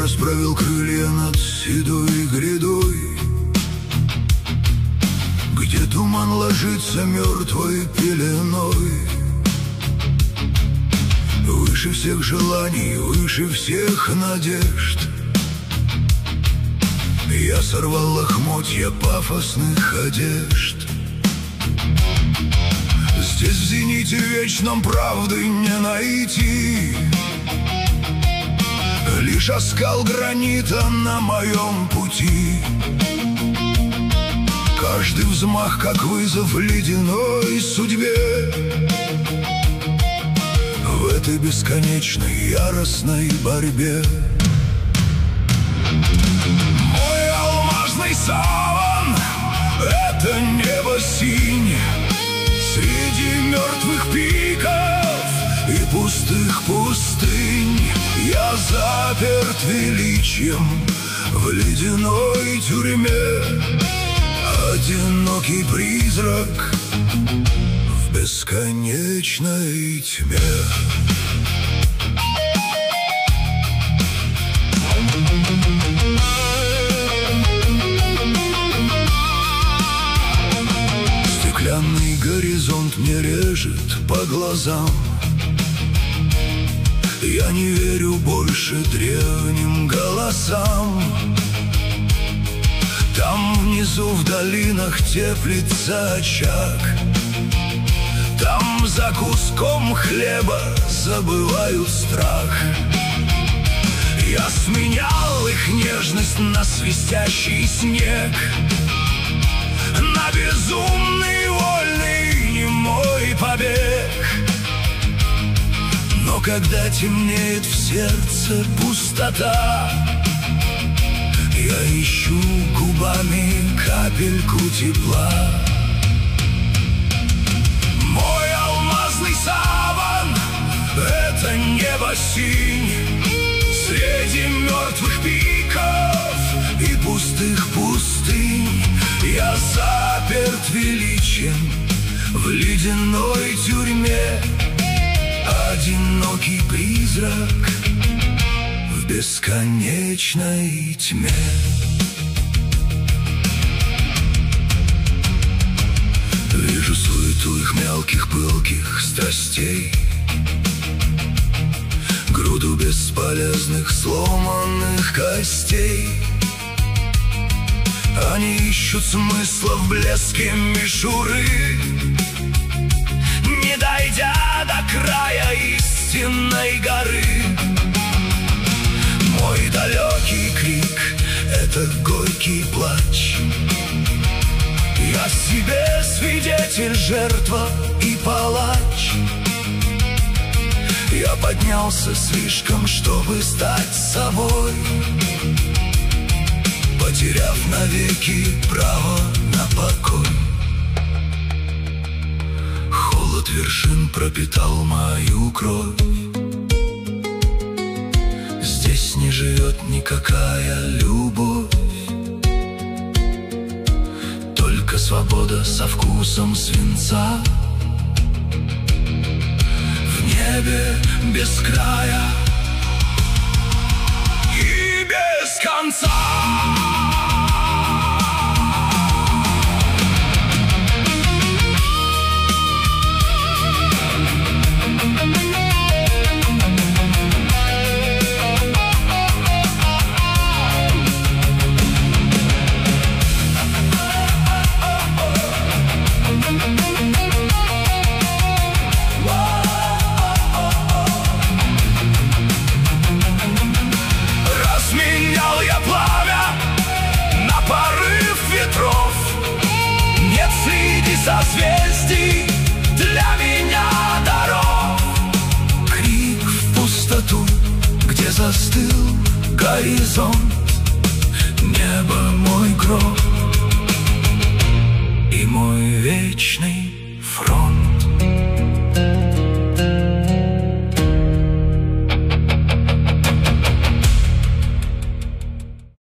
расправил крылья над седой грядой, где туман ложится мертвой пеленой. Выше всех желаний, выше всех надежд я сорвал лохмотья пафосных одежд. Здесь в зените вечном правды не найти, лишь оскал гранита на моем пути. Каждый взмах, как вызов ледяной судьбе, в этой бесконечной яростной борьбе. Мой алмазный саван — это небо синь среди мертвых пиков и пустых пустынь. Я заперт величием в ледяной тюрьме, одинокий призрак в бесконечной тьме. Стеклянный горизонт мне режет по глазам. Я не верю больше древним голосам. Там внизу в долинах теплится очаг, там за куском хлеба забывают страх. Я сменял их нежность на свистящий снег, на безумный, вольный, немой побег. Но когда темнеет в сердце пустота, я ищу губами капельку тепла. Мой алмазный саван — это небо синь среди мертвых пиков и пустых пустынь. Я заперт величием в ледяной тюрьме, одинокий призрак в бесконечной тьме. Вижу суету их мелких пылких страстей, груду бесполезных сломанных костей. Они ищут смысла в блеске мишуры, не дойдя до края истинной горы. Мой далекий крик — это горький плач. Я себе свидетель, жертва и палач. Я поднялся слишком, чтобы стать собой, потеряв навеки право на покой. Холод вершин пропитал мою кровь. Здесь не живет никакая любовь, только свобода со вкусом свинца. В небе без края и без конца. Созвездий для меня дорог. Крик в пустоту, где застыл горизонт. Небо мой гроб и мой вечный